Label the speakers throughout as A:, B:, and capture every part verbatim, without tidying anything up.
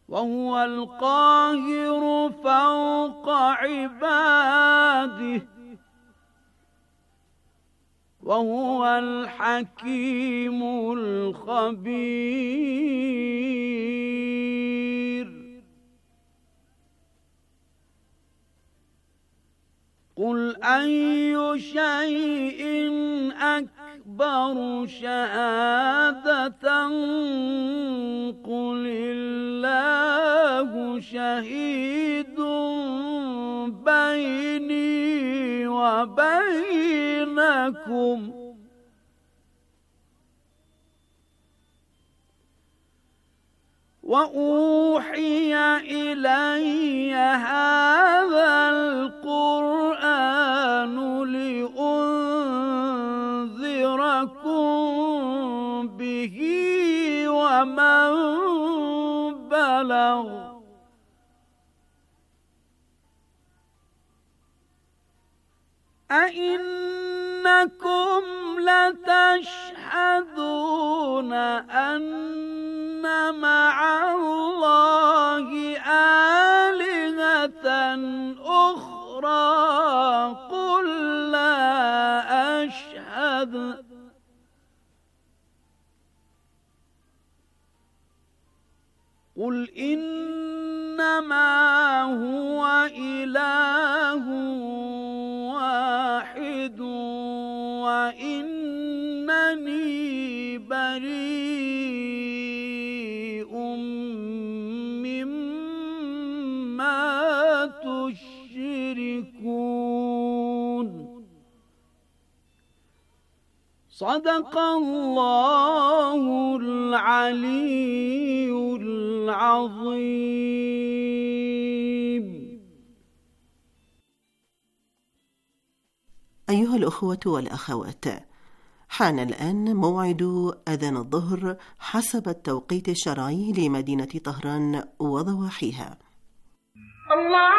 A: وهو القاهر فوق عباده وهو الحكيم الخبير. قل أي شيء أكبر شهادة قل الله شهيد بيني وبينكم وأوحي إلي هذا القرآن لأنذركم به ومن بلغ أئنكم لتشهدون أن مع الله آلهة أخرى قل لا أشهد قل إنما هو إله واحد وإنني بريء مما تشركون. صدق الله العلي العظيم.
B: أيها الأخوة والأخوات، حان الآن موعد أذان الظهر حسب التوقيت الشرعي لمدينة طهران وضواحيها.
C: الله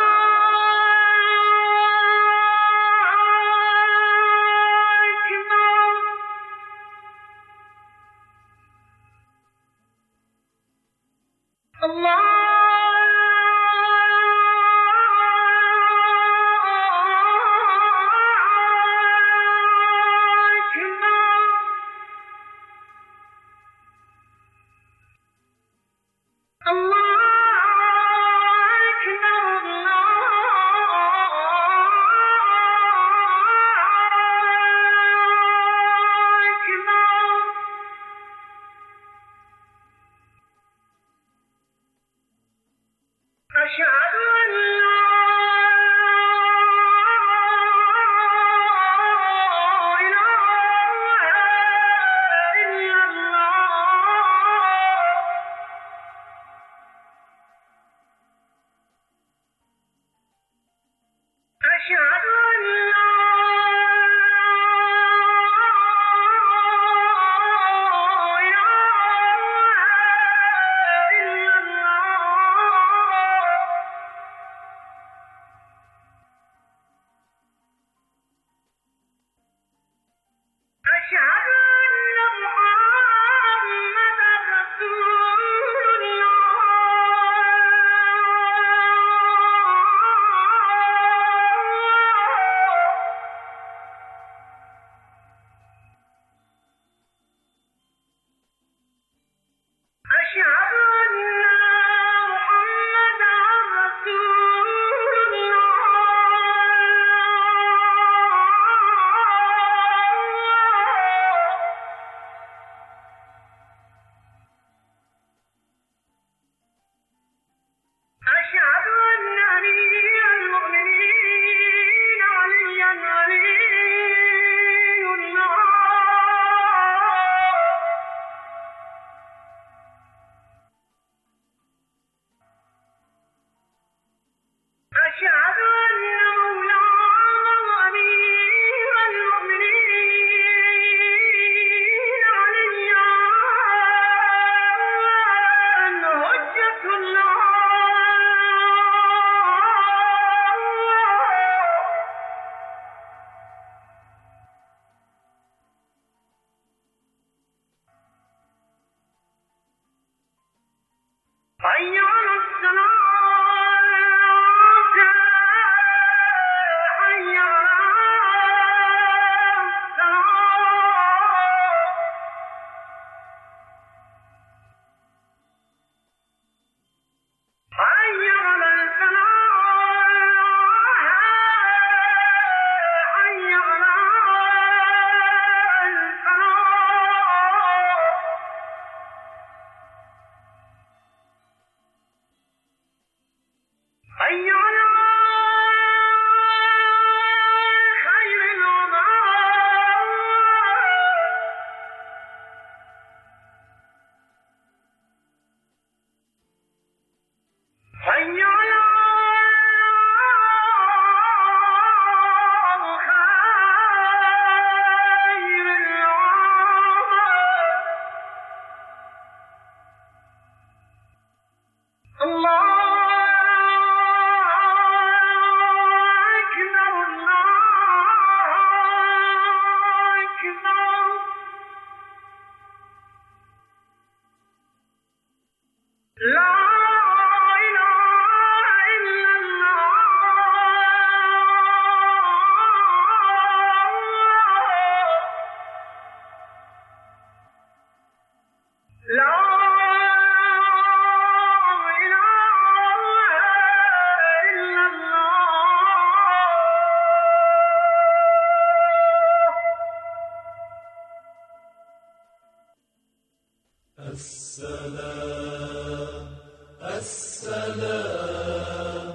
D: السلام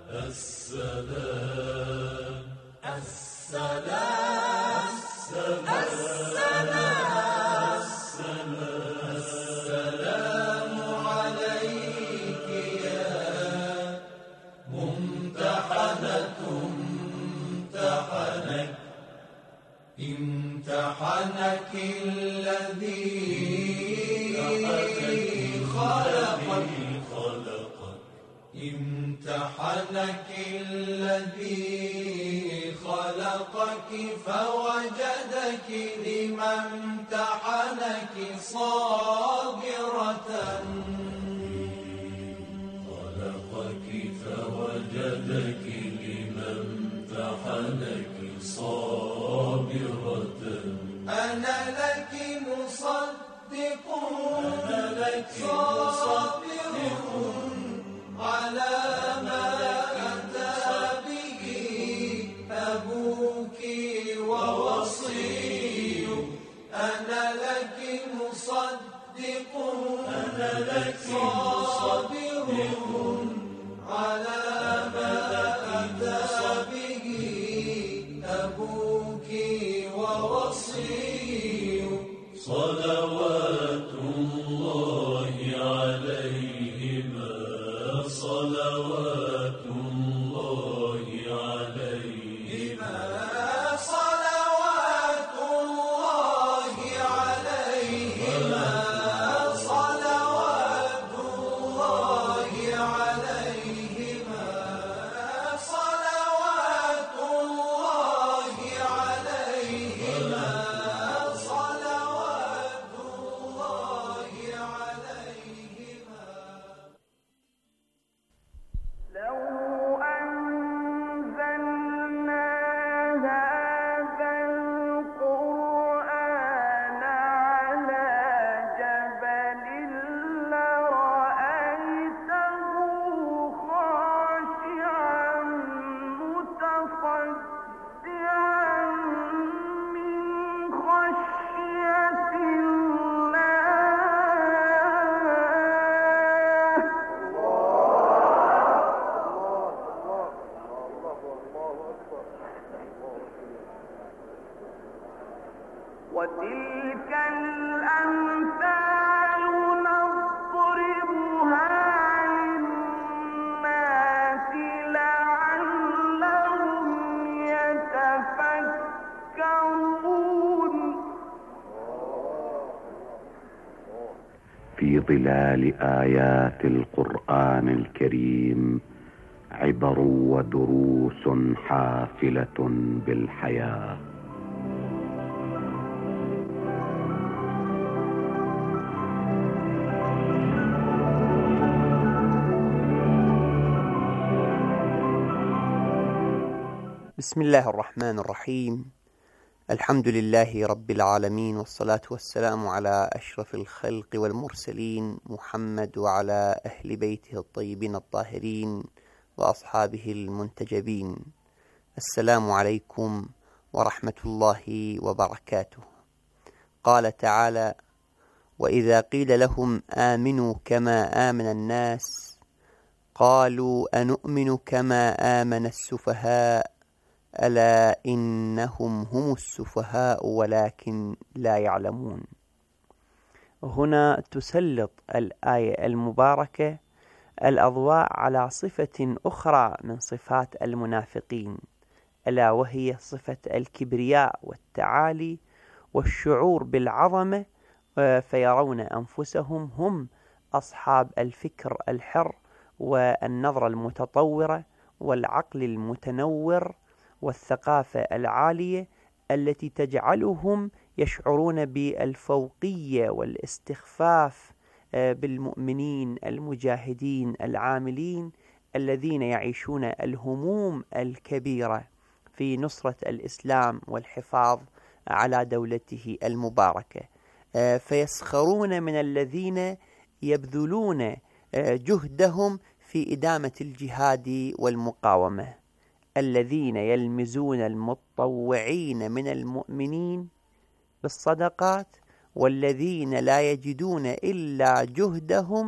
D: السلام السلام السلام عليك يا ممتحنة امتحنك امتحنك الذي خلقك امتحنك الذي خلقك فوجدك لما امتحنك صابرة خلقك فوجدك لما امتحنك صابرة أنا لك مصدق أنا لك صابر على ما أتى به أبوك ووصي أنا لك مصدق أنا لك صابر على ما أتى به أبوك ووصي صلوات الله عليهما صلوات الله عليهما صلوات الله عليهما صلوات الله عليهما صلوات الله عليهما صلوات الله عليهما
C: لو أنزلنا هذا القرآن على جبل لرأيته خاشعا متصدعا من خشية وتلك الأمثال نضربها للناس لعلهم يتفكرون
E: في ظلال آيات القرآن الكريم عبر ودروس حافلة بالحياة.
F: بسم الله الرحمن الرحيم. الحمد لله رب العالمين، والصلاة والسلام على أشرف الخلق والمرسلين محمد وعلى أهل بيته الطيبين الطاهرين وأصحابه المنتجبين. السلام عليكم ورحمة الله وبركاته. قال تعالى: وإذا قيل لهم آمنوا كما آمن الناس قالوا أنؤمن كما آمن السفهاء ألا إنهم هم السفهاء ولكن لا يعلمون. هنا تسلط الآية المباركة الأضواء على صفة أخرى من صفات المنافقين، ألا وهي صفة الكبرياء والتعالي والشعور بالعظمة، فيرون أنفسهم هم أصحاب الفكر الحر والنظرة المتطورة والعقل المتنور والثقافة العالية التي تجعلهم يشعرون بالفوقية والاستخفاف بالمؤمنين المجاهدين العاملين الذين يعيشون الهموم الكبيرة في نصرة الإسلام والحفاظ على دولته المباركة، فيسخرون من الذين يبذلون جهدهم في إدامة الجهاد والمقاومة، الذين يلمزون المتطوعين من المؤمنين بالصدقات والذين لا يجدون إلا جهدهم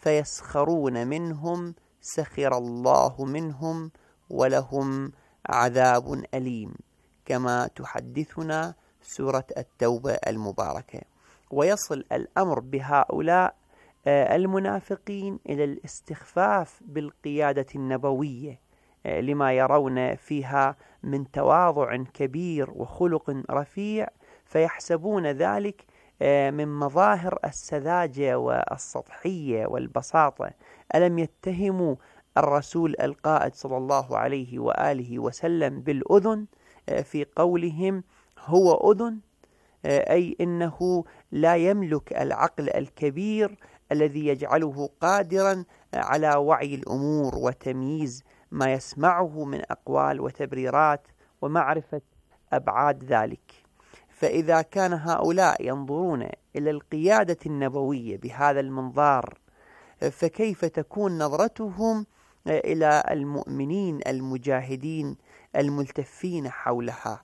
F: فيسخرون منهم سخر الله منهم ولهم عذاب أليم، كما تحدثنا سورة التوبة المباركة. ويصل الأمر بهؤلاء المنافقين إلى الاستخفاف بالقيادة النبوية لما يرون فيها من تواضع كبير وخلق رفيع، فيحسبون ذلك من مظاهر السذاجة والسطحية والبساطة. ألم يتهموا الرسول القائد صلى الله عليه وآله وسلم بالأذن في قولهم هو أذن، أي إنه لا يملك العقل الكبير الذي يجعله قادرا على وعي الأمور وتمييز ما يسمعه من أقوال وتبريرات ومعرفة أبعاد ذلك. فإذا كان هؤلاء ينظرون إلى القيادة النبوية بهذا المنظار، فكيف تكون نظرتهم إلى المؤمنين المجاهدين الملتفين حولها؟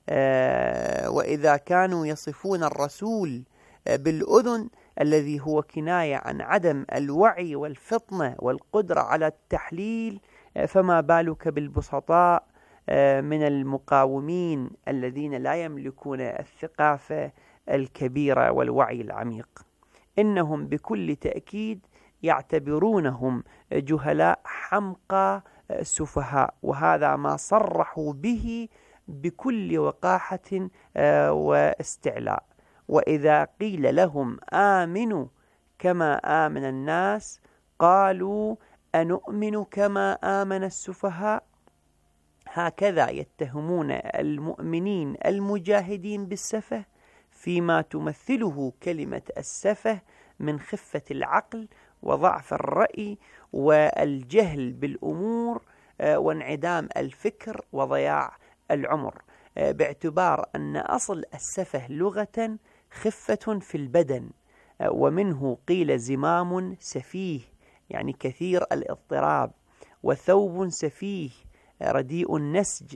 F: وإذا كانوا يصفون الرسول بالأذن الذي هو كناية عن عدم الوعي والفطنة والقدرة على التحليل، فما بالك بالبسطاء من المقاومين الذين لا يملكون الثقافة الكبيرة والوعي العميق. إنهم بكل تأكيد يعتبرونهم جهلاء حمقى سفهاء، وهذا ما صرحوا به بكل وقاحة واستعلاء. وإذا قيل لهم آمنوا كما آمن الناس قالوا أنؤمن كما آمن السفهاء. هكذا يتهمون المؤمنين المجاهدين بالسفه، فيما تمثله كلمة السفه من خفة العقل وضعف الرأي والجهل بالأمور وانعدام الفكر وضياع العمر، باعتبار أن أصل السفه لغة خفة في البدن، ومنه قيل زمام سفيه يعني كثير الاضطراب، وثوب سفيه رديء النسج،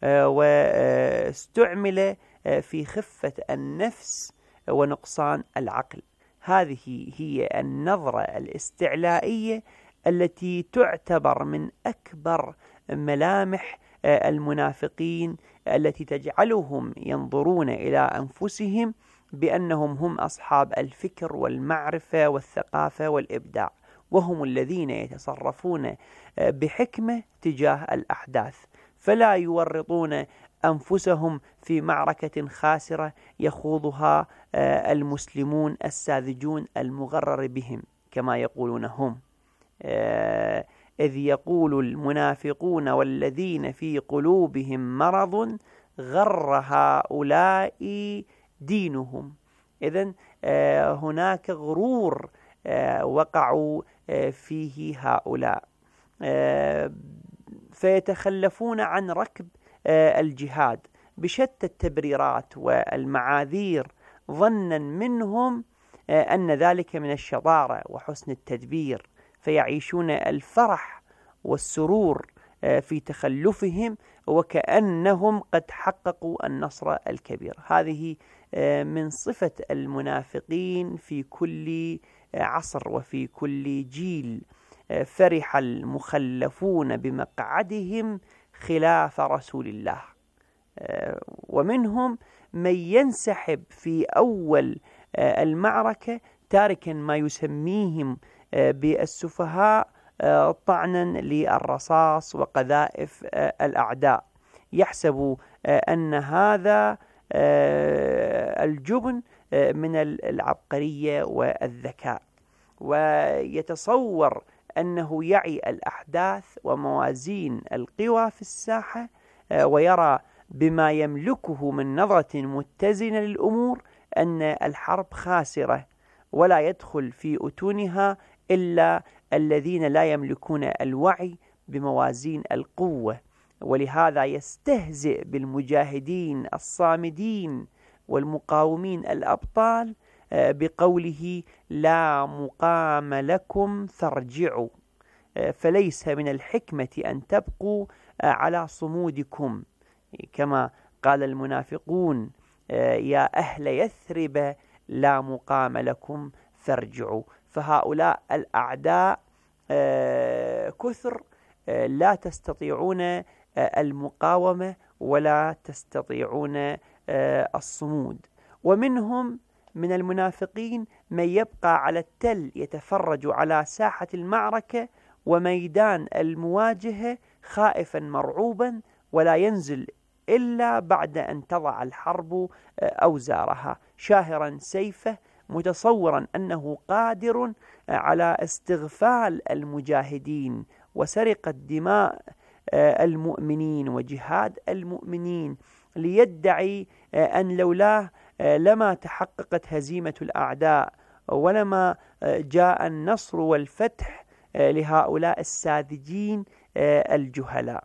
F: واستعمل في خفة النفس ونقصان العقل. هذه هي النظرة الاستعلائية التي تعتبر من أكبر ملامح المنافقين، التي تجعلهم ينظرون إلى أنفسهم بأنهم هم أصحاب الفكر والمعرفة والثقافة والإبداع، وهم الذين يتصرفون بحكمة تجاه الأحداث، فلا يورطون أنفسهم في معركة خاسرة يخوضها المسلمون الساذجون المغرر بهم كما يقولون هم، إذ يقول المنافقون والذين في قلوبهم مرض غر هؤلاء دينهم. إذن هناك غرور وقعوا فيه هؤلاء، فيتخلفون عن ركب الجهاد بشتى التبريرات والمعاذير، ظنا منهم أن ذلك من الشطارة وحسن التدبير، فيعيشون الفرح والسرور في تخلفهم وكأنهم قد حققوا النصر الكبير. هذه من صفة المنافقين في كل عصر وفي كل جيل. فرح المخلفون بمقعدهم خلاف رسول الله، ومنهم من ينسحب في أول المعركة تاركا ما يسميهم بالسفهاء طعنا للرصاص وقذائف الأعداء، يحسب أن هذا الجبن من العبقرية والذكاء، ويتصور أنه يعي الأحداث وموازين القوى في الساحة، ويرى بما يملكه من نظرة متزنة للأمور أن الحرب خاسرة، ولا يدخل في أتونها إلا الذين لا يملكون الوعي بموازين القوة. ولهذا يستهزئ بالمجاهدين الصامدين والمقاومين الأبطال بقوله لا مقام لكم فارجعوا، فليس من الحكمة أن تبقوا على صمودكم، كما قال المنافقون يا أهل يثرب لا مقام لكم فارجعوا. فهؤلاء الأعداء كثر لا تستطيعون المقاومة ولا تستطيعون الصمود. ومنهم من المنافقين من يبقى على التل يتفرج على ساحة المعركة وميدان المواجهة خائفا مرعوبا، ولا ينزل إلا بعد أن تضع الحرب أوزارها، شاهرا سيفه متصورا أنه قادر على استغفال المجاهدين وسرقة دماء المؤمنين وجهاد المؤمنين، ليدعي أن لولاه لما تحققت هزيمة الأعداء ولما جاء النصر والفتح لهؤلاء الساذجين الجهلاء.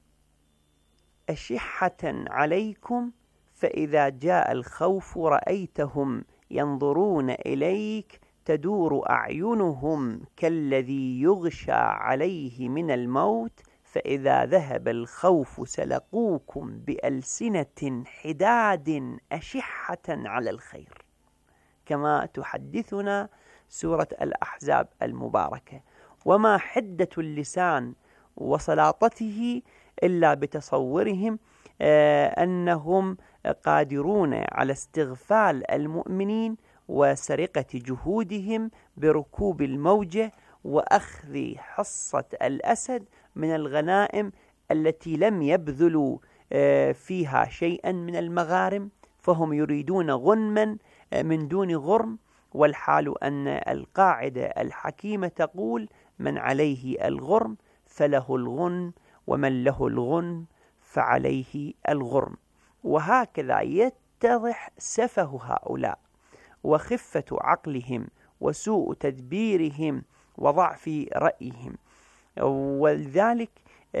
F: أشحة عليكم فإذا جاء الخوف رأيتهم ينظرون إليك تدور أعينهم كالذي يغشى عليه من الموت، فإذا ذهب الخوف سلقوكم بألسنة حداد أشحة على الخير، كما تحدثنا سورة الأحزاب المباركة. وما حدة اللسان وسلاطته إلا بتصورهم أنهم قادرون على استغفال المؤمنين وسرقة جهودهم بركوب الموجة وأخذ حصة الأسد من الغنائم التي لم يبذلوا فيها شيئا من المغارم، فهم يريدون غنما من دون غرم، والحال أن القاعدة الحكيمة تقول: من عليه الغرم فله الغنم، ومن له الغنم فعليه الغرم. وهكذا يتضح سفه هؤلاء وخفة عقلهم وسوء تدبيرهم وضعف رأيهم. ولذلك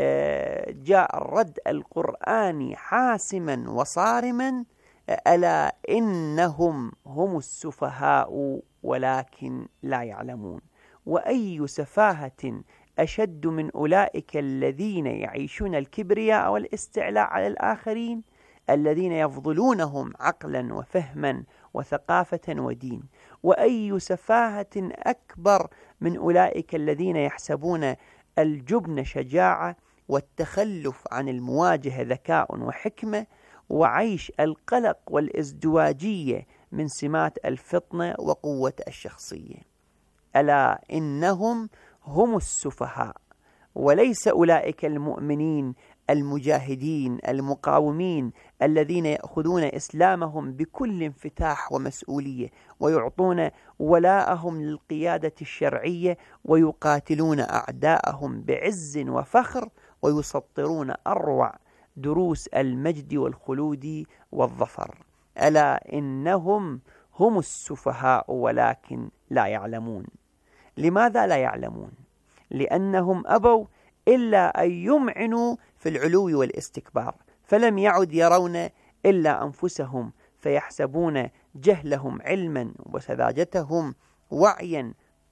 F: جاء الرد القرآني حاسما وصارما: ألا إنهم هم السفهاء ولكن لا يعلمون. وأي سفاهة أشد من أولئك الذين يعيشون الكبرياء والاستعلاء على الآخرين، الذين يفضلونهم عقلا وفهما وثقافة ودين. وأي سفاهة أكبر من أولئك الذين يحسبون الجبن شجاعة والتخلف عن المواجهة ذكاء وحكمة، وعيش القلق والازدواجية من سمات الفطنة وقوة الشخصية. ألا إنهم هم السفهاء وليس أولئك المؤمنين المجاهدين المقاومين الذين يأخذون إسلامهم بكل انفتاح ومسؤولية ويعطون ولاءهم للقيادة الشرعية ويقاتلون أعداءهم بعز وفخر ويسطرون أروع دروس المجد والخلود والظفر. ألا إنهم هم السفهاء ولكن لا يعلمون. لماذا لا يعلمون؟ لأنهم أبوا إلا أن يمعنوا في العلو والاستكبار، فلم يعد يرون إلا أنفسهم، فيحسبون جهلهم علما وسذاجتهم وعيا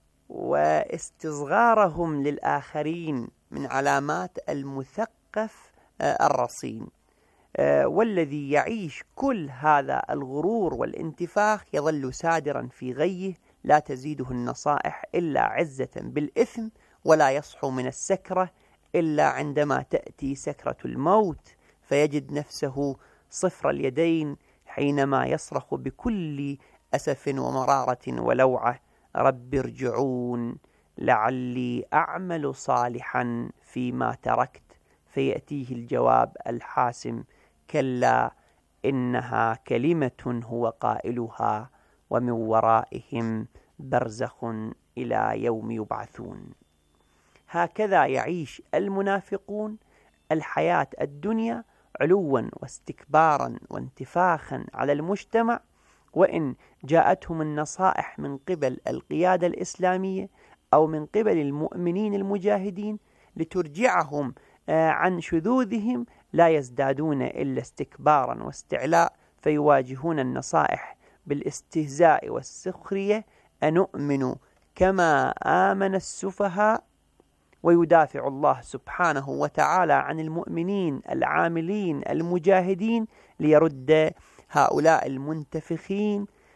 F: واستصغارهم للآخرين من علامات المثقف الرصين. والذي يعيش كل هذا الغرور والانتفاخ يظل سادرا في غيه، لا تزيده النصائح إلا عزة بالإثم، ولا يصحو من السكرة إلا عندما تأتي سكرة الموت، فيجد نفسه صفر اليدين حينما يصرخ بكل أسف ومرارة ولوعة: رب ارجعون لعلي أعمل صالحا فيما تركت، فيأتيه الجواب الحاسم: كلا إنها كلمة هو قائلها ومن ورائهم برزخ إلى يوم يبعثون. هكذا يعيش المنافقون الحياة الدنيا علوا واستكبارا وانتفاخا على المجتمع، وإن جاءتهم النصائح من قبل القيادة الإسلامية أو من قبل المؤمنين المجاهدين لترجعهم عن شذوذهم لا يزدادون إلا استكبارا واستعلاء، فيواجهون النصائح بالاستهزاء والسخرية: أنؤمن كما آمن السفهاء. ويدافع الله سبحانه وتعالى عن المؤمنين العاملين المجاهدين ليرد هؤلاء المنتفخين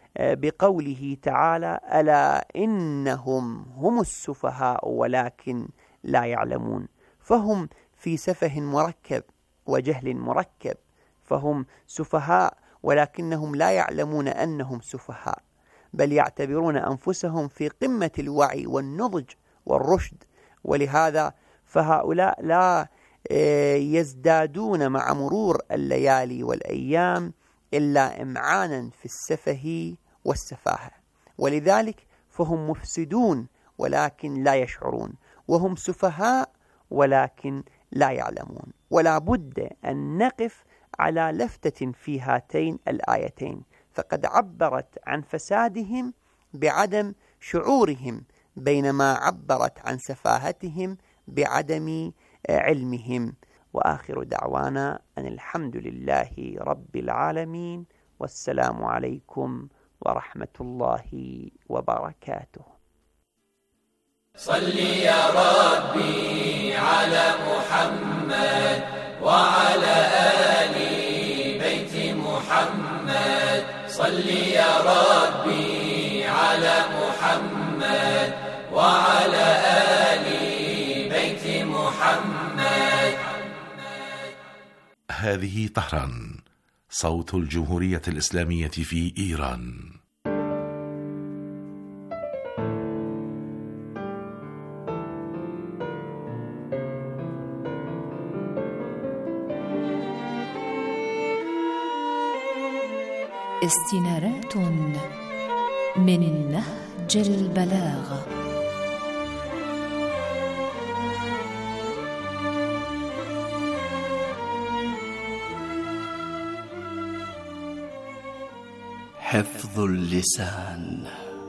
F: بقوله تعالى: ألا إنهم هم السفهاء ولكن لا يعلمون. فهم في سفه مركب وجهل مركب، فهم سفهاء ولكنهم لا يعلمون أنهم سفهاء، بل يعتبرون أنفسهم في قمة الوعي والنضج والرشد، ولهذا فهؤلاء لا يزدادون مع مرور الليالي والأيام إلا إمعانا في السفه والسفاهة، ولذلك فهم مفسدون ولكن لا يشعرون، وهم سفهاء ولكن لا يعلمون. ولا بد أن نقف على لفتة في هاتين الآيتين، فقد عبرت عن فسادهم بعدم شعورهم، بينما عبرت عن سفاهتهم بعدم علمهم. وآخر دعوانا أن الحمد لله رب العالمين، والسلام عليكم ورحمة الله وبركاته.
D: صل يا ربي على محمد وعلى آل بيت محمد. صل يا ربي على محمد وعلى آل بيت محمد.
G: هذه طهران، صوت الجمهورية الإسلامية في إيران.
H: استنارات من نهج البلاغة.
I: حفظ اللسان.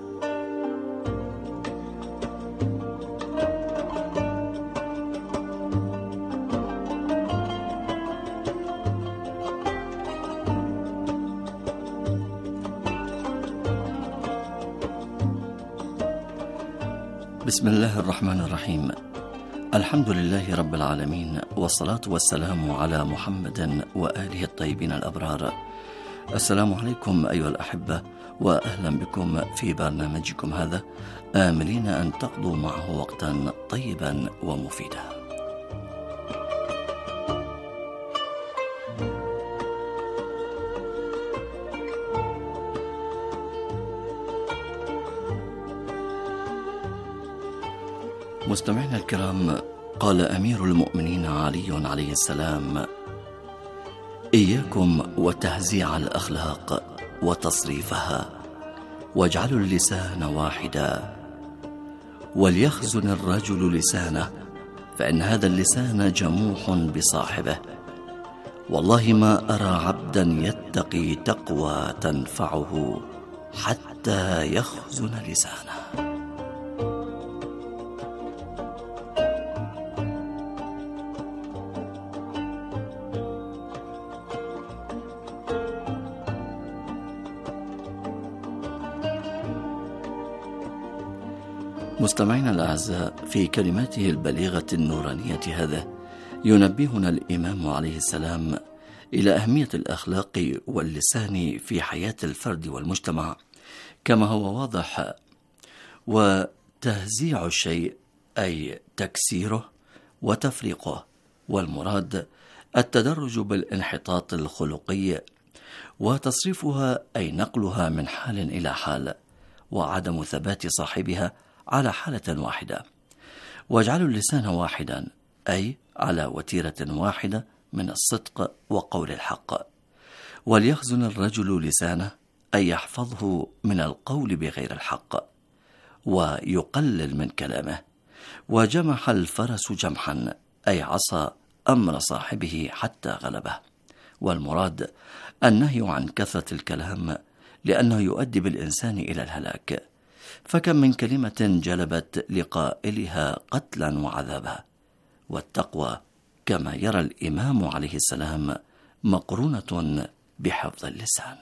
I: بسم الله الرحمن الرحيم. الحمد لله رب العالمين، والصلاة والسلام على محمد وآله الطيبين الأبرار. السلام عليكم أيها الأحبة، وأهلا بكم في برنامجكم هذا، آملين أن تقضوا معه وقتا طيبا ومفيدا. مستمعينا الكرام، قال أمير المؤمنين علي عليه السلام: إياكم وتهزيع الأخلاق وتصريفها، واجعلوا اللسان واحدا، وليخزن الرجل لسانه، فإن هذا اللسان جموح بصاحبه، والله ما أرى عبدا يتقي تقوى تنفعه حتى يخزن لسانه. مستمعينا الأعزاء، في كلماته البليغة النورانية هذا ينبهنا الإمام عليه السلام إلى أهمية الأخلاق واللسان في حياة الفرد والمجتمع كما هو واضح. وتهزيع الشيء أي تكسيره وتفريقه، والمراد التدرج بالانحطاط الخلقي، وتصريفها أي نقلها من حال إلى حال، وعدم ثبات صاحبها على حالة واحدة. واجعلوا اللسان واحدا أي على وتيرة واحدة من الصدق وقول الحق. وليخزن الرجل لسانه أي يحفظه من القول بغير الحق، ويقلل من كلامه. وجمح الفرس جمحا أي عصى أمر صاحبه حتى غلبه. والمراد النهي عن كثرة الكلام، لأنه يؤدي بالإنسان إلى الهلاك، فكم من كلمة جلبت لقائلها قتلا وعذابا. والتقوى كما يرى الإمام عليه السلام مقرونة بحفظ اللسان.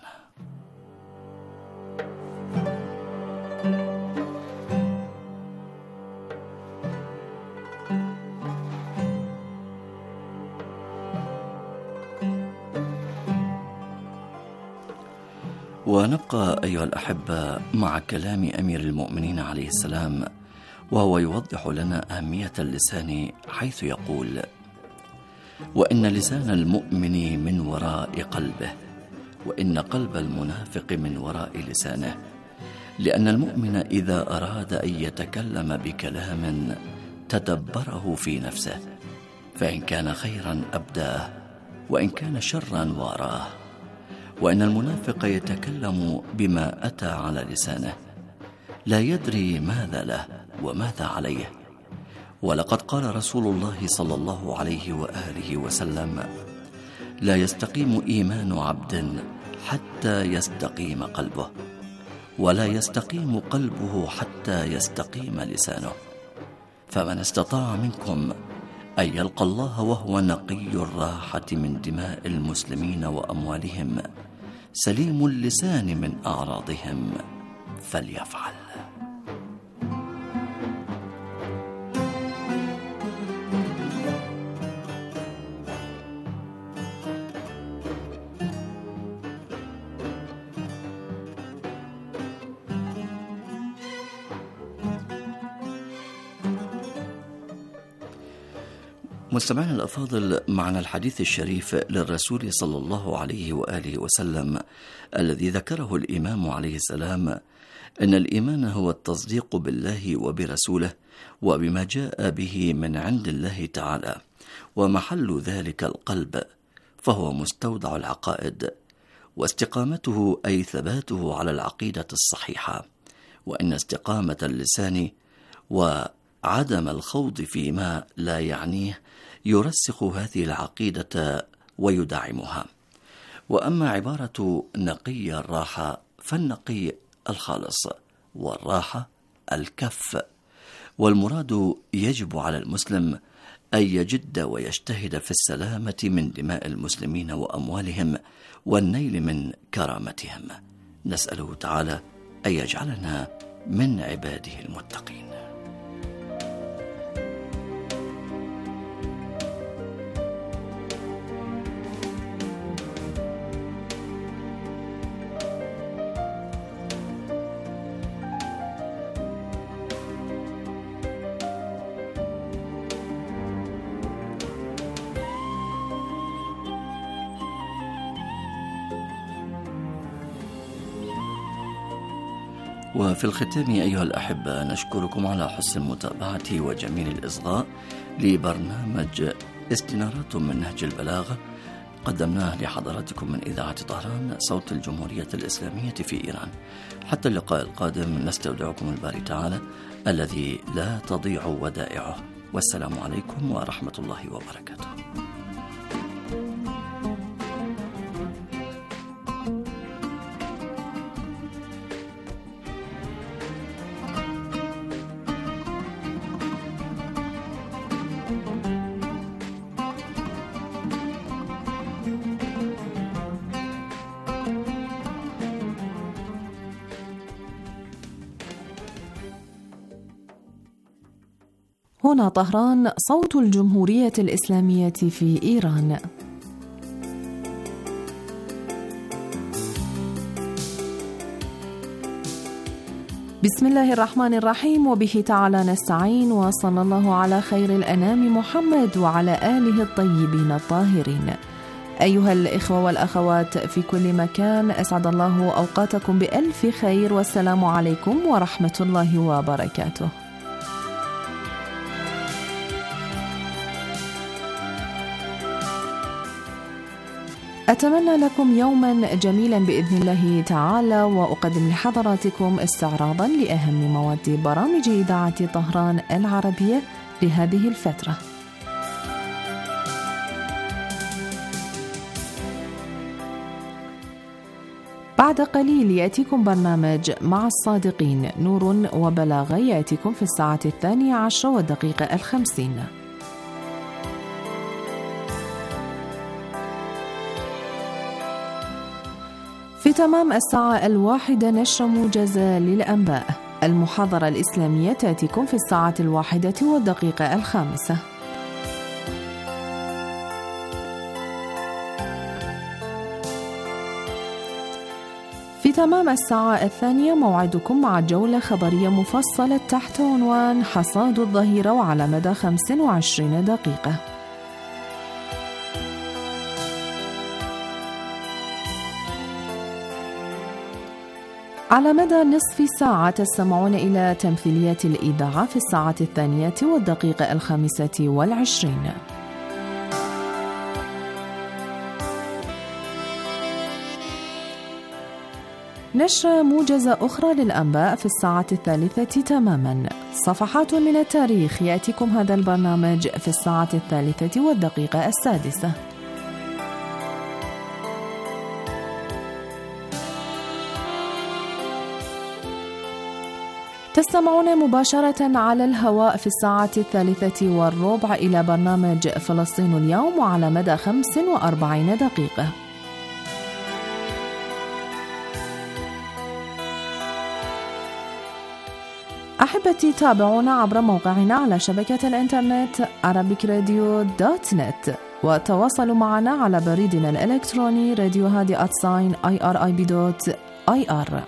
I: ونبقى أيها الأحبة مع كلام أمير المؤمنين عليه السلام، وهو يوضح لنا أهمية اللسان، حيث يقول: وإن لسان المؤمن من وراء قلبه، وإن قلب المنافق من وراء لسانه، لأن المؤمن إذا أراد أن يتكلم بكلام تدبره في نفسه، فإن كان خيرا أبداه، وإن كان شرا واراه. وإن المنافق يتكلم بما أتى على لسانه، لا يدري ماذا له وماذا عليه. ولقد قال رسول الله صلى الله عليه وآله وسلم: لا يستقيم إيمان عبد حتى يستقيم قلبه، ولا يستقيم قلبه حتى يستقيم لسانه. فمن استطاع منكم أن يلقى الله وهو نقي الراحة من دماء المسلمين وأموالهم، سليم اللسان من أعراضهم، فليفعل. مستمعينا الأفاضل، معنا الحديث الشريف للرسول صلى الله عليه وآله وسلم الذي ذكره الإمام عليه السلام: إن الإيمان هو التصديق بالله وبرسوله وبما جاء به من عند الله تعالى، ومحل ذلك القلب، فهو مستودع العقائد، واستقامته أي ثباته على العقيدة الصحيحة. وإن استقامة اللسان وعدم الخوض فيما لا يعنيه يرسخ هذه العقيدة ويدعمها. وأما عبارة نقي الراحة، فالنقي الخالص، والراحة الكف. والمراد يجب على المسلم أن يجد ويجتهد في السلامة من دماء المسلمين وأموالهم والنيل من كرامتهم. نسأله تعالى أن يجعلنا من عباده المتقين. وفي الختام أيها الأحبة، نشكركم على حسن المتابعة وجميل الإصغاء لبرنامج استنارات من نهج البلاغة، قدمناه لحضراتكم من إذاعة طهران، صوت الجمهورية الإسلامية في إيران. حتى اللقاء القادم، نستودعكم الباري تعالى الذي لا تضيع ودائعه، والسلام عليكم ورحمة الله وبركاته.
J: هنا طهران، صوت الجمهورية الإسلامية في إيران. بسم الله الرحمن الرحيم، وبه تعالى نستعين، وصلى الله على خير الأنام محمد وعلى آله الطيبين الطاهرين. أيها الإخوة والأخوات في كل مكان، أسعد الله أوقاتكم بألف خير، والسلام عليكم ورحمة الله وبركاته. أتمنى لكم يوما جميلا بإذن الله تعالى، وأقدم لحضراتكم استعراضا لأهم مواد برامج إذاعة طهران العربية لهذه الفترة. بعد قليل يأتيكم برنامج مع الصادقين، نور وبلاغة، يأتيكم في الساعة الثانية عشر والدقيقة الخمسين. في تمام الساعة الواحدة نشر موجزة للأنباء. المحاضرة الإسلامية تأتيكم في الساعة الواحدة والدقيقة الخامسة. في تمام الساعة الثانية موعدكم مع جولة خبرية مفصلة تحت عنوان حصاد الظهيرة وعلى مدى خمس وعشرين دقيقة. على مدى نصف ساعة تستمعون إلى تمثيلية الإذاعة في الساعة الثانية والدقيقة الخامسة والعشرين. نشرة موجزة أخرى للأنباء في الساعة الثالثة تماما. صفحات من التاريخ يأتيكم هذا البرنامج في الساعة الثالثة والدقيقة السادسة. تستمعون مباشرة على الهواء في الساعة الثالثة والربع إلى برنامج فلسطين اليوم وعلى مدى خمس وأربعين دقيقة. أحبتي تابعونا عبر موقعنا على شبكة الإنترنت arabic radio دوت نت وتواصلوا معنا على بريدنا الإلكتروني راديو هادي آت ساين آي آر آي بي دوت آي آر.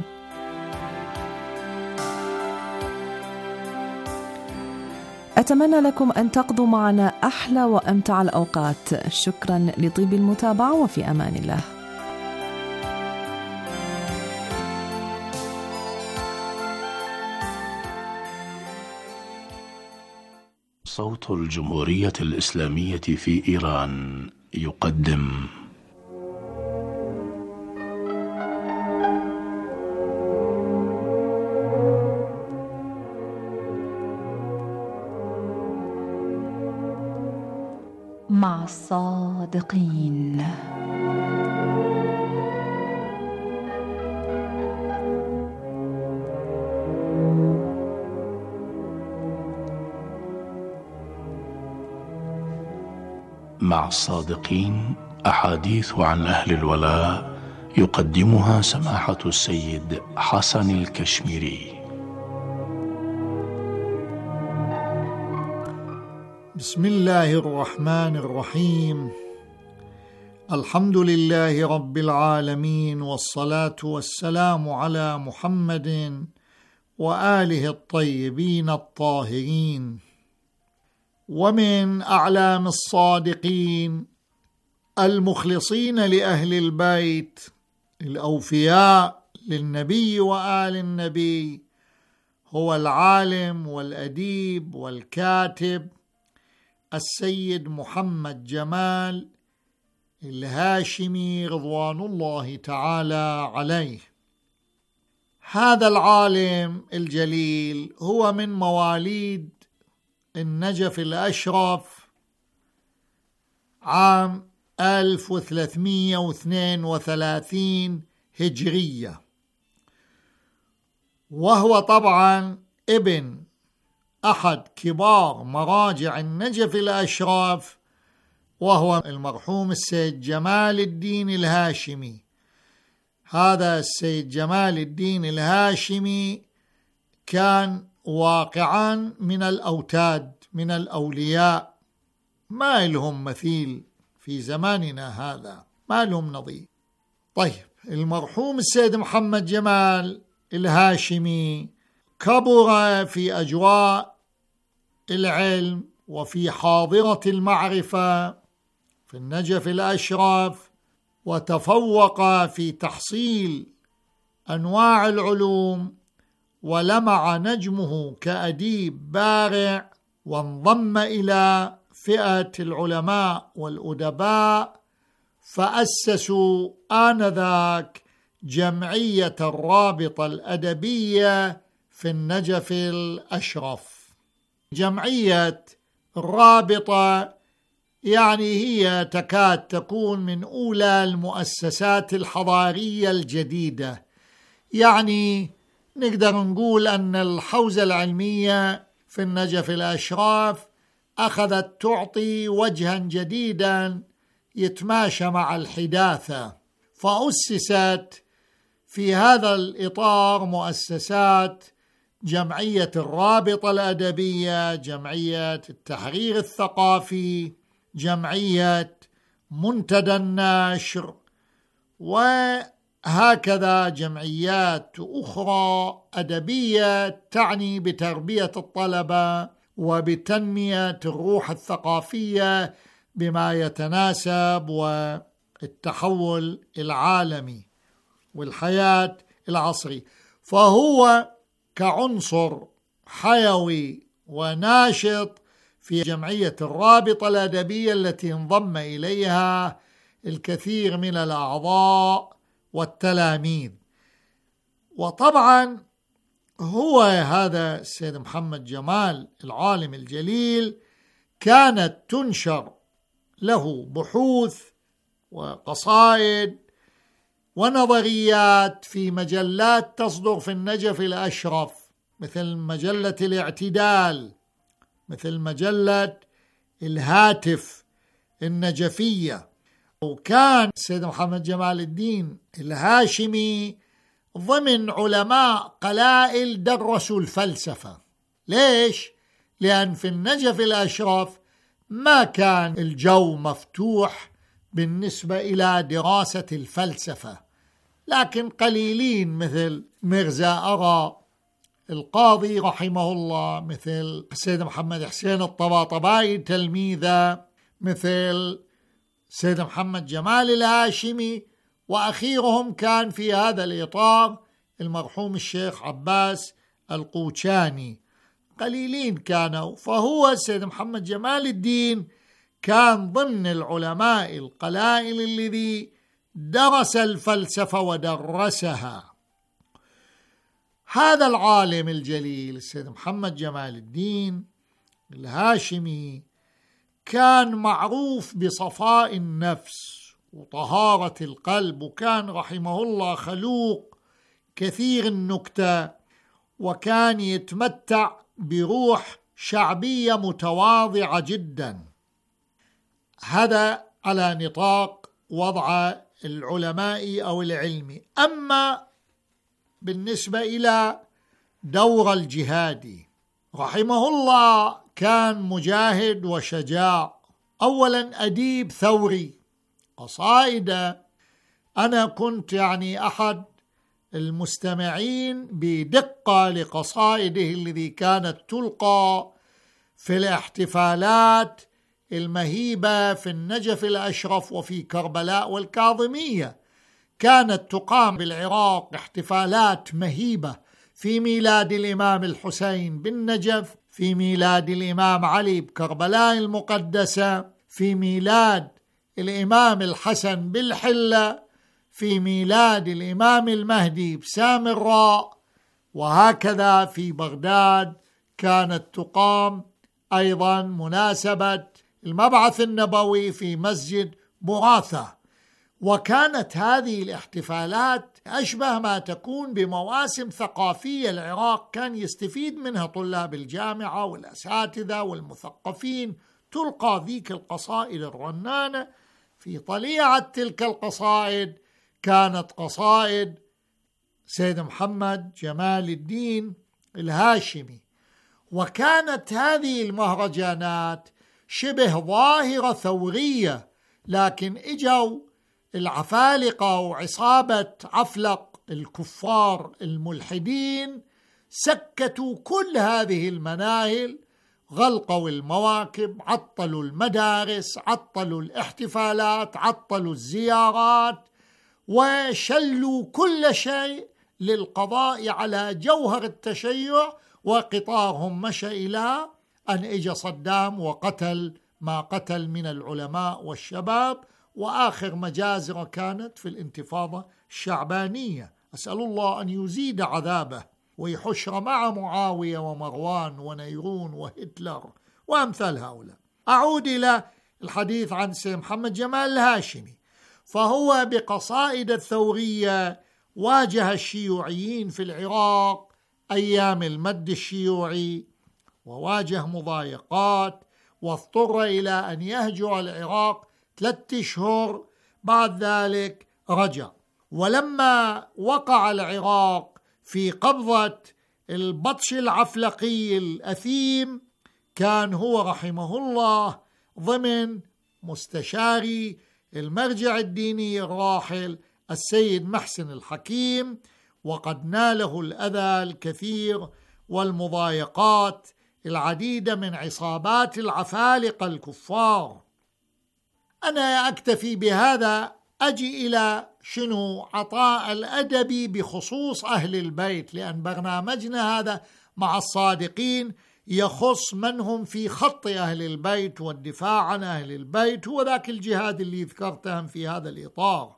J: أتمنى لكم أن تقضوا معنا أحلى وأمتع الأوقات. شكرا لطيب المتابعة وفي أمان الله.
K: صوت الجمهورية الإسلامية في إيران يقدم
H: مع الصادقين.
K: مع الصادقين أحاديث عن أهل الولاء يقدمها سماحة السيد حسن الكشميري.
L: بسم الله الرحمن الرحيم. الحمد لله رب العالمين، والصلاة والسلام على محمد وآله الطيبين الطاهرين. ومن أعلام الصادقين المخلصين لأهل البيت الأوفياء للنبي وآل النبي هو العالم والأديب والكاتب السيد محمد جمال الهاشمي رضوان الله تعالى عليه. هذا العالم الجليل هو من مواليد النجف الأشرف عام ألف وثلاثمئة واثنين وثلاثين هجرية، وهو طبعا ابن أحد كبار مراجع النجف الأشرف، وهو المرحوم السيد جمال الدين الهاشمي. هذا السيد جمال الدين الهاشمي كان واقعا من الأوتاد، من الأولياء، ما لهم مثيل في زماننا هذا، ما لهم نظير. طيب، المرحوم السيد محمد جمال الهاشمي كبر في أجواء العلم وفي حاضرة المعرفة في النجف الأشرف، وتفوق في تحصيل أنواع العلوم، ولمع نجمه كأديب بارع، وانضم إلى فئة العلماء والأدباء، فأسسوا آنذاك جمعية الرابطة الأدبية في النجف الأشرف. جمعية الرابطة يعني هي تكاد تكون من أولى المؤسسات الحضارية الجديدة، يعني نقدر نقول أن الحوزة العلمية في النجف الأشراف أخذت تعطي وجها جديدا يتماشى مع الحداثة، فأسست في هذا الإطار مؤسسات جمعية الرابطة الأدبية، جمعية التحرير الثقافي، جمعية منتدى النشر، هكذا جمعيات أخرى أدبية تعني بتربية الطلبة وبتنمية الروح الثقافية بما يتناسب والتحول العالمي والحياة العصري. فهو كعنصر حيوي وناشط في جمعية الرابطة الأدبية التي انضم إليها الكثير من الأعضاء والتلاميذ. وطبعا هو هذا السيد محمد جمال العالم الجليل كانت تنشر له بحوث وقصائد ونظريات في مجلات تصدر في النجف الأشرف، مثل مجلة الاعتدال، مثل مجلة الهاتف النجفية. وكان السيد محمد جمال الدين الهاشمي ضمن علماء قلائل درسوا الفلسفة. ليش؟ لأن في النجف الأشرف ما كان الجو مفتوح بالنسبة إلى دراسة الفلسفة، لكن قليلين مثل مرزا أرى القاضي رحمه الله، مثل السيد محمد حسين الطباطبائي تلميذه، مثل السيد محمد جمال الهاشمي، وأخيرهم كان في هذا الإطار المرحوم الشيخ عباس القوشاني. قليلين كانوا. فهو السيد محمد جمال الدين كان ضمن العلماء القلائل الذي درس الفلسفة ودرسها. هذا العالم الجليل السيد محمد جمال الدين الهاشمي كان معروف بصفاء النفس وطهارة القلب، وكان رحمه الله خلوق كثير النكتة، وكان يتمتع بروح شعبية متواضعة جدا. هذا على نطاق وضع العلماء أو العلمي. أما بالنسبة إلى دور الجهادي، رحمه الله كان مجاهد وشجاع. أولا أديب ثوري، قصائده أنا كنت يعني أحد المستمعين بدقة لقصائده التي كانت تلقى في الاحتفالات المهيبة في النجف الأشرف وفي كربلاء والكاظمية. كانت تقام بالعراق احتفالات مهيبة في ميلاد الإمام الحسين بالنجف، في ميلاد الإمام علي بكربلاء المقدسة، في ميلاد الإمام الحسن بالحلة، في ميلاد الإمام المهدي بسامراء، وهكذا في بغداد كانت تقام أيضا مناسبة المبعث النبوي في مسجد براثة. وكانت هذه الاحتفالات أشبه ما تكون بمواسم ثقافية. العراق كان يستفيد منها طلاب الجامعة والأساتذة والمثقفين. تلقى ذيك القصائد الرنانة. في طليعة تلك القصائد كانت قصائد سيد محمد جمال الدين الهاشمي. وكانت هذه المهرجانات شبه ظاهرة ثورية، لكن اجوا العفالقة وعصابة عفلق الكفار الملحدين سكتوا كل هذه المناهل، غلقوا المواكب، عطلوا المدارس، عطلوا الاحتفالات، عطلوا الزيارات، وشلوا كل شيء للقضاء على جوهر التشيع. وقطارهم مشى إلى أن اجى صدام وقتل ما قتل من العلماء والشباب. وآخر مجازر كانت في الانتفاضة الشعبانية. أسأل الله أن يزيد عذابه ويحشر مع معاوية ومروان ونيرون وهتلر وأمثال هؤلاء. أعود إلى الحديث عن سيد محمد جمال الهاشمي. فهو بقصائد الثورية واجه الشيوعيين في العراق أيام المد الشيوعي، وواجه مضايقات، واضطر إلى أن يهجر العراق ثلاثة أشهر. بعد ذلك رجع. ولما وقع العراق في قبضة البطش العفلقي الأثيم، كان هو رحمه الله ضمن مستشاري المرجع الديني الراحل السيد محسن الحكيم، وقد ناله الأذى الكثير والمضايقات العديدة من عصابات العفالقة الكفار. أنا أكتفي بهذا، أجي إلى شنو عطاء الأدبي بخصوص أهل البيت، لأن برنامجنا هذا مع الصادقين يخص من هم في خط أهل البيت والدفاع عن أهل البيت، هو ذاك الجهاد اللي ذكرتهم في هذا الإطار.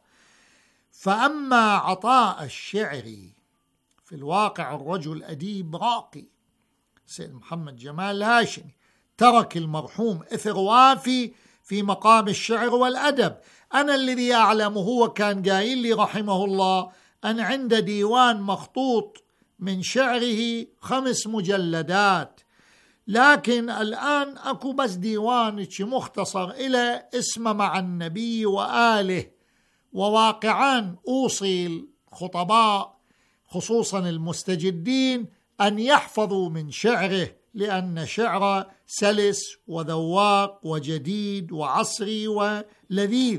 L: فأما عطاء الشعري، في الواقع الرجل أديب راقي، سيد محمد جمال الهاشمي ترك المرحوم إثر وافي في مقام الشعر والأدب. أنا الذي أعلمه، هو كان قايل لي رحمه الله أن عند ديوان مخطوط من شعره خمس مجلدات، لكن الآن أكو بس ديوان مختصر إلى اسم مع النبي وآله. وواقعا أوصي الخطباء خصوصا المستجدين أن يحفظوا من شعره، لأن شعره سلس وذواق وجديد وعصري ولذيذ،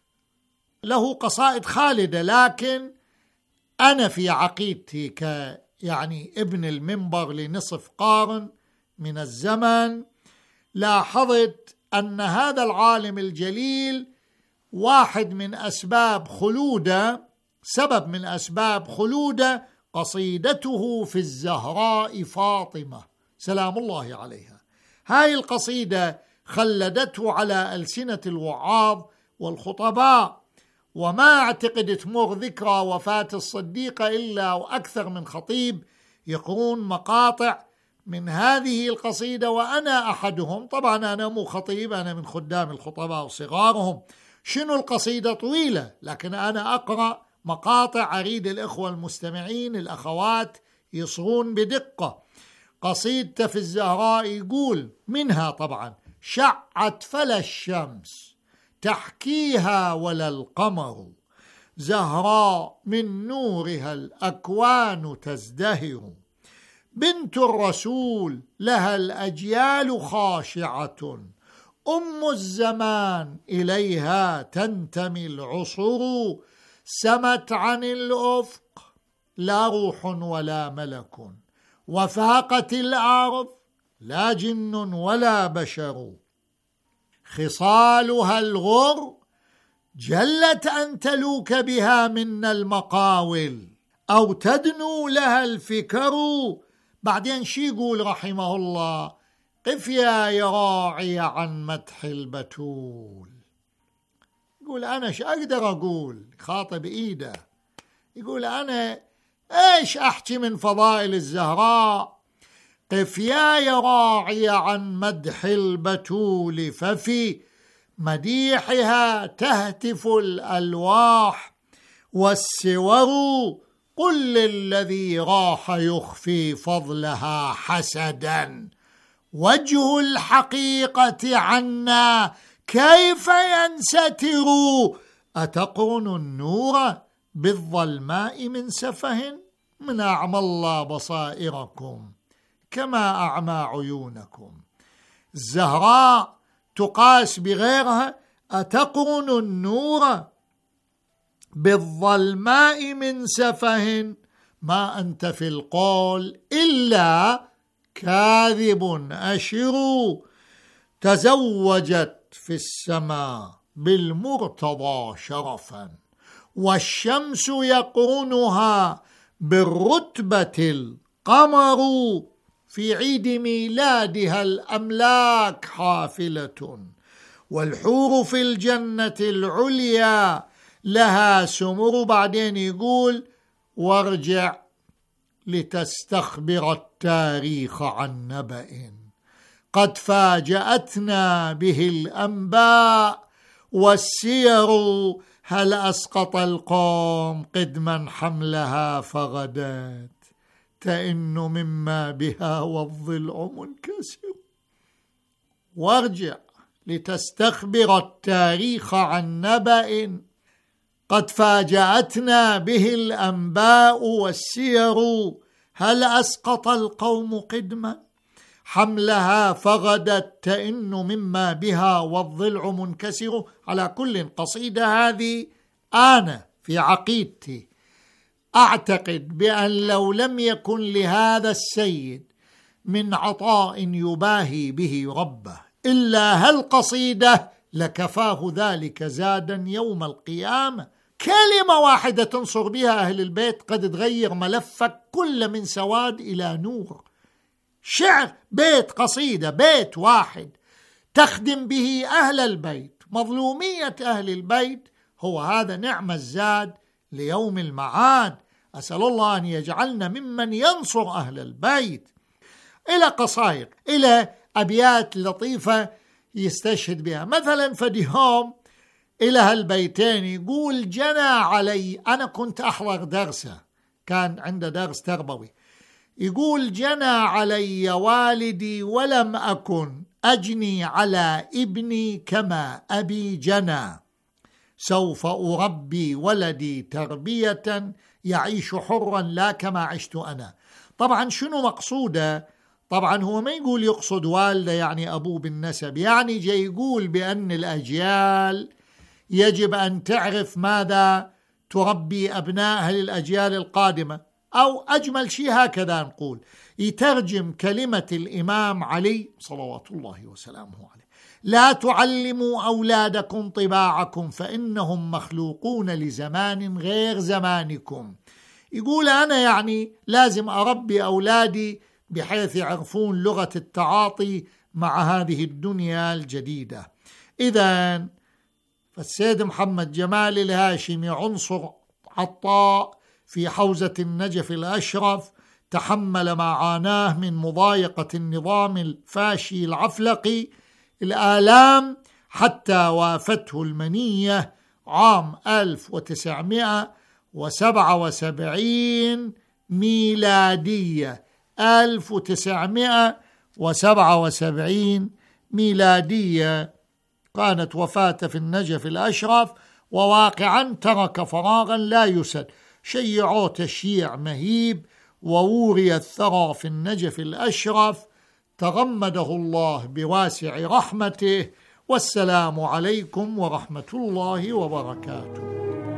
L: له قصائد خالدة. لكن أنا في عقيدتي ك يعني ابن المنبر لنصف قرن من الزمن، لاحظت أن هذا العالم الجليل واحد من أسباب خلوده، سبب من أسباب خلوده قصيدته في الزهراء فاطمة سلام الله عليها. هاي القصيدة خلدته على ألسنة الوعاظ والخطباء، وما اعتقد تمر ذكرى وفاة الصديقة إلا وأكثر من خطيب يقرون مقاطع من هذه القصيدة، وأنا أحدهم. طبعا أنا مو خطيب، أنا من خدام الخطباء وصغارهم. شنو القصيدة طويلة، لكن أنا أقرأ مقاطع أريد الإخوة المستمعين الأخوات يصغون بدقة. قصيدة في الزهراء يقول منها طبعا: شعت فلا الشمس تحكيها ولا القمر، زهراء من نورها الأكوان تزدهر، بنت الرسول لها الأجيال خاشعة، أم الزمان إليها تنتمي العصر، سمت عن الأفق لا روح ولا ملك، وفاقت الأرض لا جن ولا بشر، خصالها الغر جلت أن تلوك بها من المقاول، أو تدنو لها الفكر. بعدين شي يقول رحمه الله: قف يا يراعي عن مدح البتول. يقول أنا ايش أقدر أقول، خاطب إيده، يقول أنا إيش أحكي من فضائل الزهراء. قف يا يراعي عن مدح البتول، ففي مديحها تهتف الألواح والسور، قل للذي راح يخفي فضلها حسدا، وجه الحقيقة عنا كيف ينستر، أتقرن النور بالظلماء من سفه، من أعمى الله بصائركم كما أعمى عيونكم. الزهراء تقاس بغيرها: أتقرن النور بالظلماء من سفه، ما أنت في القول إلا كاذب أشر، تزوجت في السماء بالمرتضى شرفا، والشمس يقرنها بالرتبة القمر، في عيد ميلادها الأملاك حافلة، والحور في الجنة العليا لها سمر. بعدين يقول: وارجع لتستخبر التاريخ عن نبأ، قد فاجأتنا به الأنباء والسير، هل أسقط القوم قدما حملها فغدت، تئن مما بها والضلع منكسر. وارجع لتستخبر التاريخ عن نبأ، قد فاجأتنا به الأنباء والسير، هل أسقط القوم قدما حملها فغدت، تئن مما بها والضلع منكسر. على كل قصيدة هذه أنا في عقيدتي أعتقد بأن لو لم يكن لهذا السيد من عطاء يباهي به ربه إلا هالقصيدة لكفاه ذلك زادا يوم القيامة. كلمة واحدة تنصر بها أهل البيت قد تغير ملفك كل من سواد إلى نور. شعر، بيت، قصيدة، بيت واحد تخدم به أهل البيت، مظلومية أهل البيت، هو هذا نعم الزاد ليوم المعاد. أسأل الله أن يجعلنا ممن ينصر أهل البيت. إلى قصائد، إلى أبيات لطيفة يستشهد بها، مثلا فديهم إلى هالبيتين يقول: جنى علي، أنا كنت أحضر درسه، كان عنده درس تربوي، يقول: جنى علي والدي ولم أكن أجني على ابني كما أبي جنى، سوف أربي ولدي تربية يعيش حرا لا كما عشت أنا. طبعا شنو مقصوده؟ طبعا هو ما يقول يقصد والده يعني أبوه بالنسب، يعني جاي يقول بأن الأجيال يجب أن تعرف ماذا تربي أبنائها للأجيال القادمة، أو أجمل شيء هكذا نقول، يترجم كلمة الإمام علي صلوات الله وسلامه عليه: لا تعلموا أولادكم طباعكم فإنهم مخلوقون لزمان غير زمانكم. يقول أنا يعني لازم أربي أولادي بحيث يعرفون لغة التعاطي مع هذه الدنيا الجديدة. إذن فالسيد محمد جمال الهاشمي عنصر عطاء في حوزة النجف الأشرف، تحمل ما عاناه من مضايقة النظام الفاشي العفلقي الآلام حتى وافته المنية عام ألف وتسعمائة وسبعة وسبعين ميلادية. ألف وتسعمائة وسبعة وسبعين ميلادية كانت وفاته في النجف الأشرف، وواقعا ترك فراغا لا يسد، شيعوه تشييع مهيب ووري الثرى في النجف الأشرف، تغمده الله بواسع رحمته. والسلام عليكم ورحمة الله وبركاته.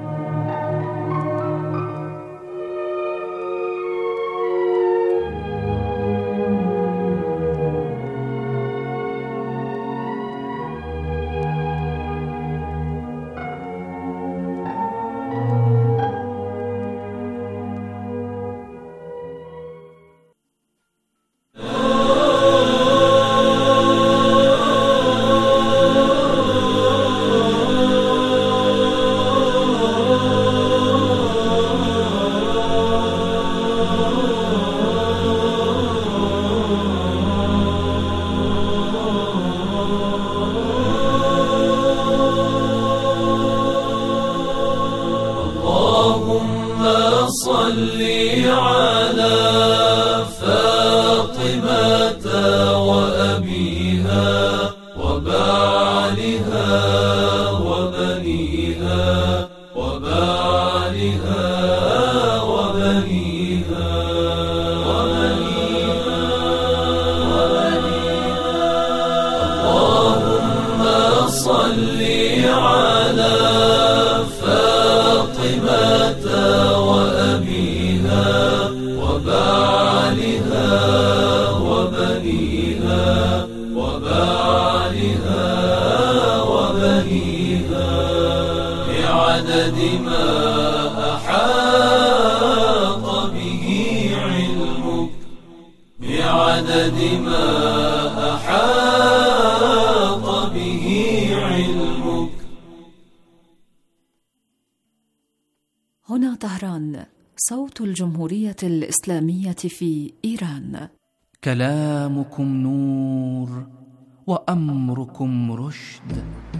J: هنا طهران، صوت الجمهورية الإسلامية في إيران.
M: كلامكم نور وأمركم رشد.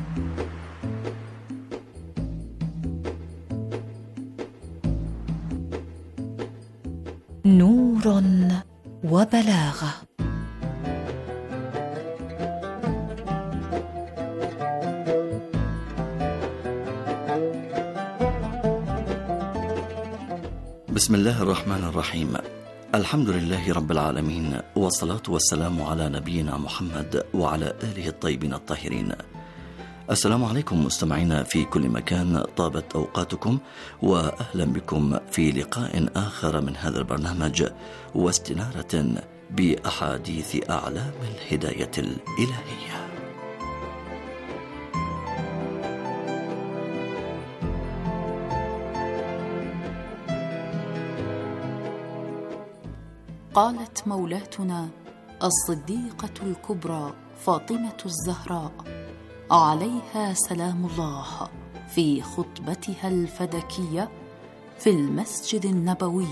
H: نور وبلاغة.
I: بسم الله الرحمن الرحيم. الحمد لله رب العالمين، والصلاة والسلام على نبينا محمد وعلى آله الطيبين الطاهرين. السلام عليكم مستمعينا في كل مكان، طابت أوقاتكم وأهلا بكم في لقاء آخر من هذا البرنامج واستنارة بأحاديث أعلام الهداية الإلهية.
N: قالت مولاتنا الصديقة الكبرى فاطمة الزهراء عليها سلام الله في خطبتها الفدكية في المسجد النبوي: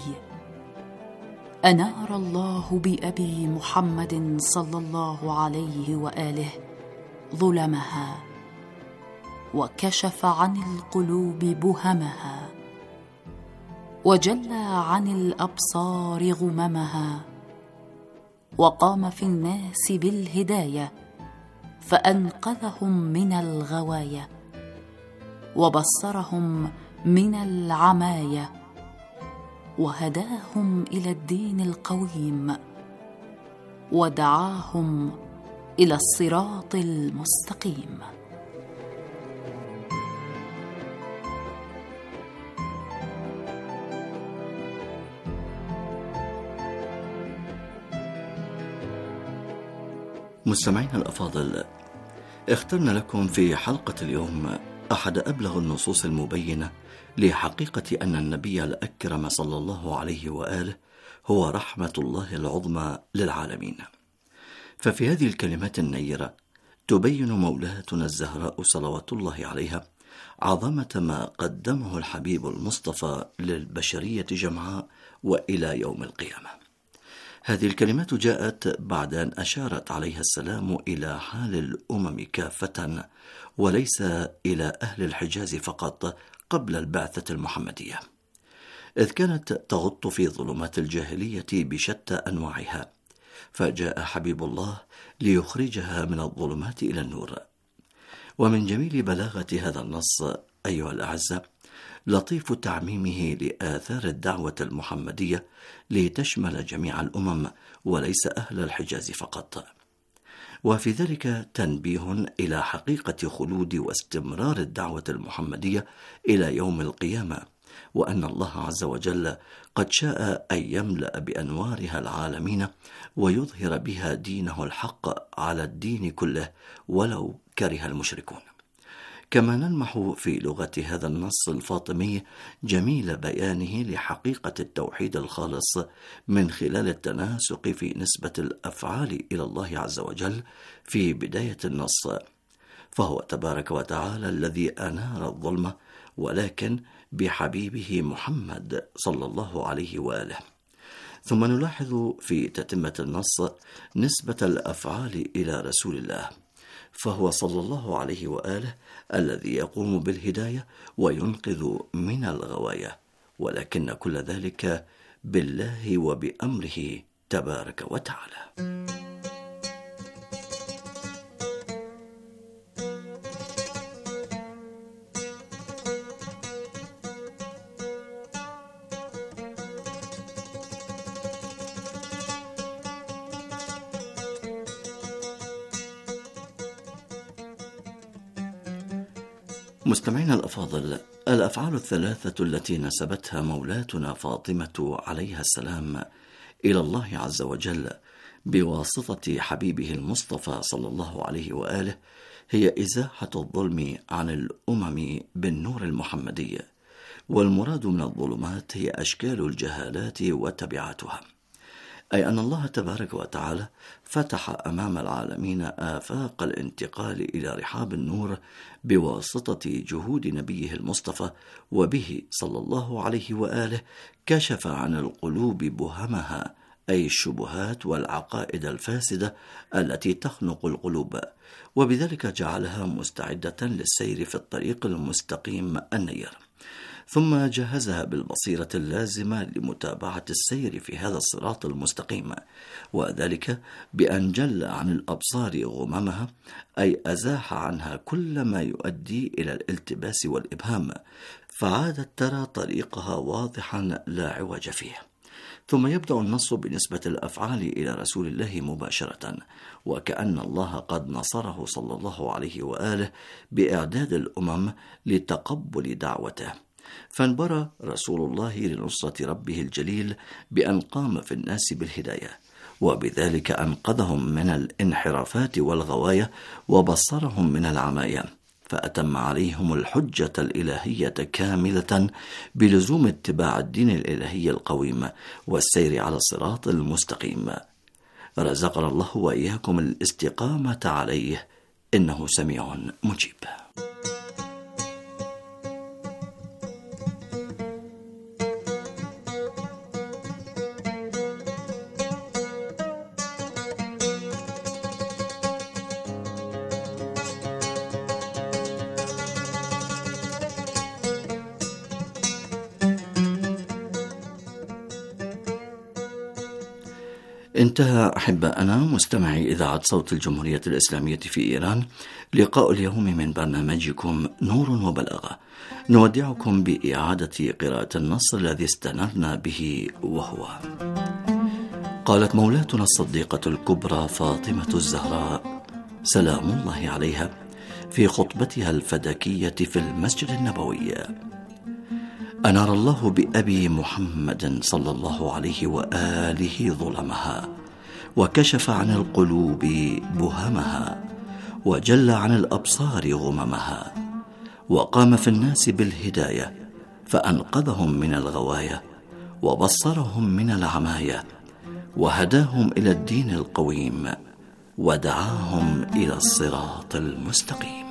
N: أنار الله بأبي محمد صلى الله عليه وآله ظلمها، وكشف عن القلوب بهمها، وجلى عن الأبصار غممها، وقام في الناس بالهداية فأنقذهم من الغوايا، وبصرهم من العماية، وهداهم إلى الدين القويم، ودعاهم إلى الصراط المستقيم.
I: مستمعينا الأفاضل، اخترنا لكم في حلقة اليوم أحد أبلغ النصوص المبينة لحقيقة أن النبي الأكرم صلى الله عليه وآله هو رحمة الله العظمى للعالمين. ففي هذه الكلمات النيرة تبين مولاتنا الزهراء صلوات الله عليها عظمة ما قدمه الحبيب المصطفى للبشرية جمعاء وإلى يوم القيامة. هذه الكلمات جاءت بعد أن أشارت عليها السلام إلى حال الأمم كافة وليس إلى أهل الحجاز فقط قبل البعثة المحمدية، إذ كانت تغط في ظلمات الجاهلية بشتى أنواعها، فجاء حبيب الله ليخرجها من الظلمات إلى النور. ومن جميل بلاغة هذا النص أيها الأعزاء لطيف تعميمه لآثار الدعوة المحمدية لتشمل جميع الأمم وليس أهل الحجاز فقط، وفي ذلك تنبيه إلى حقيقة خلود واستمرار الدعوة المحمدية إلى يوم القيامة، وأن الله عز وجل قد شاء أن يملأ بأنوارها العالمين ويظهر بها دينه الحق على الدين كله ولو كره المشركون. كما نلمح في لغة هذا النص الفاطمي جميل بيانه لحقيقة التوحيد الخالص من خلال التناسق في نسبة الأفعال إلى الله عز وجل في بداية النص، فهو تبارك وتعالى الذي أنار الظلمة ولكن بحبيبه محمد صلى الله عليه وآله. ثم نلاحظ في تتمة النص نسبة الأفعال إلى رسول الله، فهو صلى الله عليه وآله الذي يقوم بالهداية وينقذ من الغواية، ولكن كل ذلك بالله وبأمره تبارك وتعالى. مستمعينا الأفاضل، الأفعال الثلاثة التي نسبتها مولاتنا فاطمة عليها السلام إلى الله عز وجل بواسطة حبيبه المصطفى صلى الله عليه وآله هي إزاحة الظلم عن الأمم بالنور المحمدي، والمراد من الظلمات هي أشكال الجهالات وتبعاتها، أي أن الله تبارك وتعالى فتح أمام العالمين آفاق الانتقال إلى رحاب النور بواسطة جهود نبيه المصطفى، وبه صلى الله عليه وآله كشف عن القلوب بهمها، أي الشبهات والعقائد الفاسدة التي تخنق القلوب، وبذلك جعلها مستعدة للسير في الطريق المستقيم النير، ثم جهزها بالبصيرة اللازمة لمتابعة السير في هذا الصراط المستقيم، وذلك بأن جل عن الأبصار غممها، أي أزاح عنها كل ما يؤدي إلى الالتباس والإبهام، فعادت ترى طريقها واضحا لا عوج فيه. ثم يبدأ النص بنسبة الأفعال إلى رسول الله مباشرة، وكأن الله قد نصره صلى الله عليه وآله بإعداد الأمم لتقبل دعوته، فانبرى رسول الله لنصرة ربه الجليل بأن قام في الناس بالهداية، وبذلك أنقذهم من الانحرافات والغواية وبصرهم من العماية، فأتم عليهم الحجة الإلهية كاملة بلزوم اتباع الدين الإلهي القويم والسير على الصراط المستقيم. رزقنا الله وإياكم الاستقامة عليه، إنه سميع مجيب. انتهى أحباءنا مستمعي إذاعة صوت الجمهورية الإسلامية في إيران لقاء اليوم من برنامجكم نور وبلاغة. نودعكم بإعادة قراءة النص الذي استنرنا به، وهو: قالت مولاتنا الصديقة الكبرى فاطمة الزهراء سلام الله عليها في خطبتها الفدكية في المسجد النبوي: أنار الله بأبي محمد صلى الله عليه وآله ظلمها، وكشف عن القلوب بهمها، وجل عن الأبصار غممها، وقام في الناس بالهداية فأنقذهم من الغواية وبصرهم من العماية، وهداهم إلى الدين القويم ودعاهم إلى الصراط المستقيم.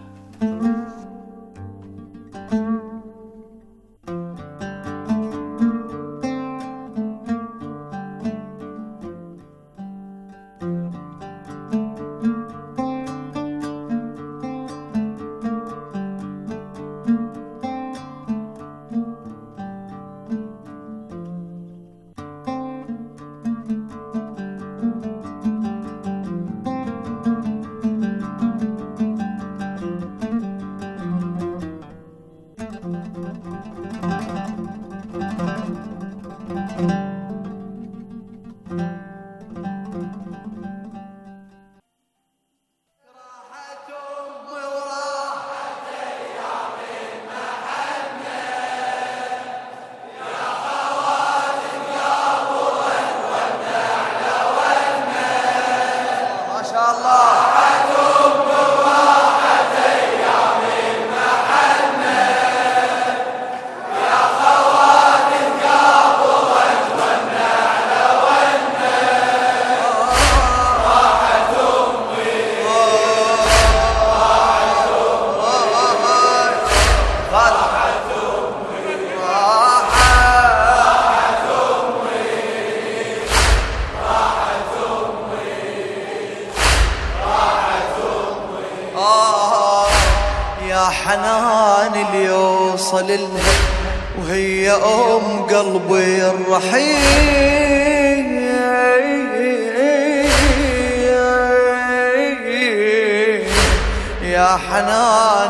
O: حنان اللي يوصل لها وهي أم قلبي الرحيم، يا حنان